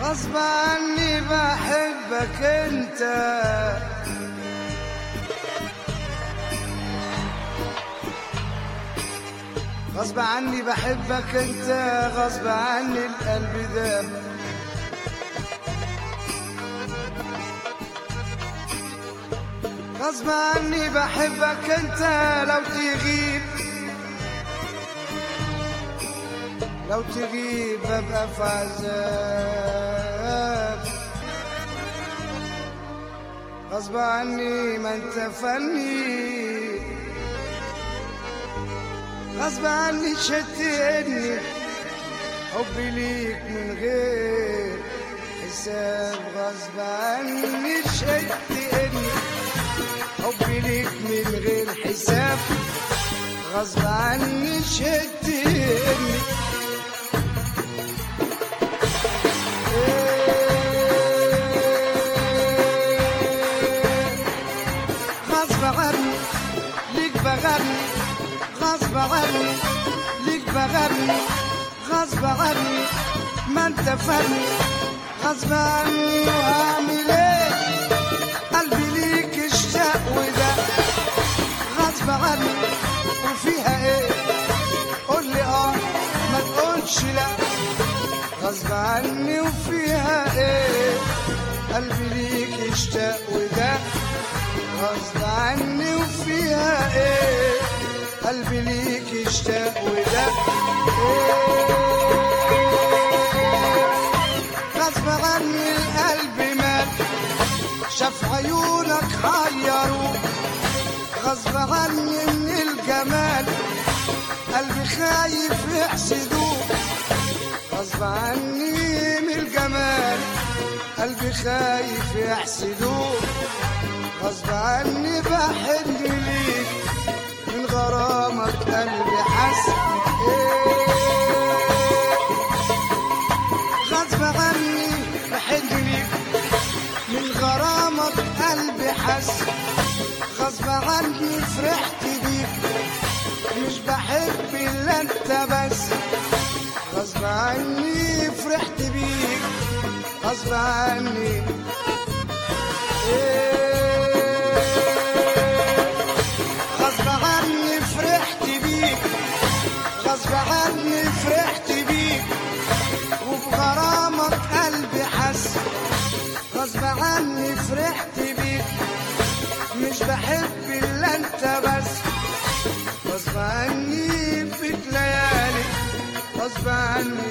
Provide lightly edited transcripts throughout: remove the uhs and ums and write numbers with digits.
غصب عني بحبك انت، غصب عني بحبك انت، غصب عني القلب داب، غصب عني بحبك انت. لو تغيب لو تغيب ابقى في عذاب، غصب عني ما انت فني، غصب عني شتني حبي ليك من غير حساب، غصب عني شتني حبي ليك من غير حساب، غصب عني شتني غصب عني ليك بغني، غصب عني ليك بغني، غصب عني ما انت فني، غصب عني وهعمل ايه قلبي ليك اشتاق وده، غصب عني وفيها ايه قولي اه ما تقولش لا، غصب عني وفيها ايه قلبي ليك اشتاق وده، غصب عني وفيها ايه قلبي ليك اشتاق وده، غصب عني القلب مات شاف عيونك حيروه، غصب عني من الجمال قلبي خايف يحسدوه، غصب عني من الجمال قلبي خايف يحسدوه، غصب عني بحن ليك من غرامك قلبي حس، غصب عني بحن ليك من غرامك قلبي حس، غصب عني فرحت بيك مش بحب الا انت بس، غصب عني فرحت بيك غصب عني غصب عني فرحت بيك، غصب عني فرحت بيك وبغرامك قلبي حس، غصب عني فرحت بيك مش بحب الا انت بس، غصب عني بك ليالي، غصب عني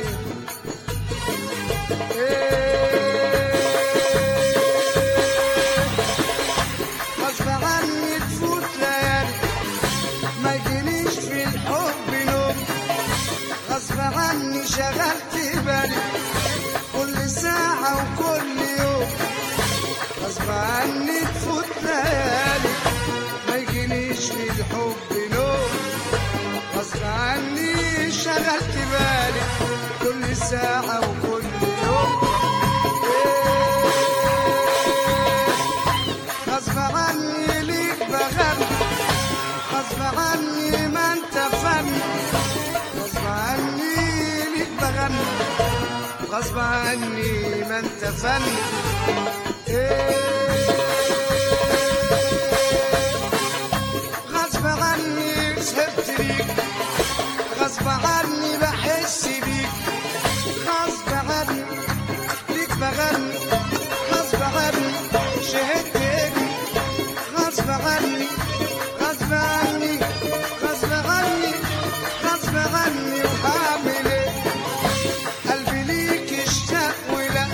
غصب عني تفوت ليالي ما يجينيش في الحب نوم، غصب عني شغلت بالي كل ساعة وكل يوم، غصب عني تفوت ليالي ما يجينيش في الحب نوم، غصب عني شغلت بالي كل ساعة وكل يوم، غصب عني ليك بغني، غصب عني ما انت فني، غصب عني ليك بغني، غصب عني ما انت فني، غصب عني سهرت ليك، غصب عني بحس بيك، غصب عني ليك بغني، غصب عني شهدت ابني، غصب عني غصب عني غصب عني غصب عني وهعمل ايه قلبي ليك اشتاق ولا،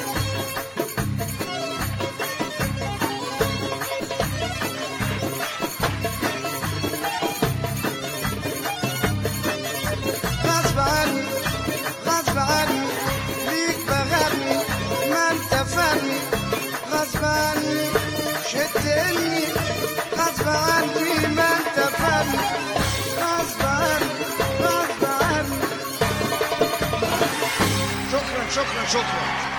غصب عني غصب عني ليك بغني ما انت فني، غصب عني شدني، غصب عني ما انت فني، غصب عني غصب عني. شكرا شكرا شكرا.